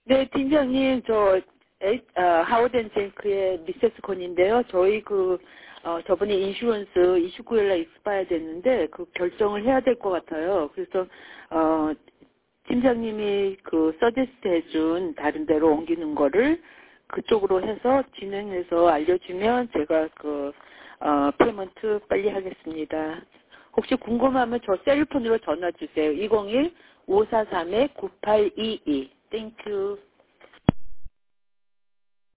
네, 팀장님, 하워드 앤 젠크의 미세스 건인데요. 저희 저번에 인슈런스 29일날 익스파이어 됐는데, 결정을 해야 될 것 같아요. 그래서, 팀장님이 서제스트 해준 다른 데로 옮기는 거를 그쪽으로 해서 진행해서 알려주면 제가 페이먼트 빨리 하겠습니다. 혹시 궁금하면 저 셀폰으로 전화 주세요. 201-543-9822. 땡큐.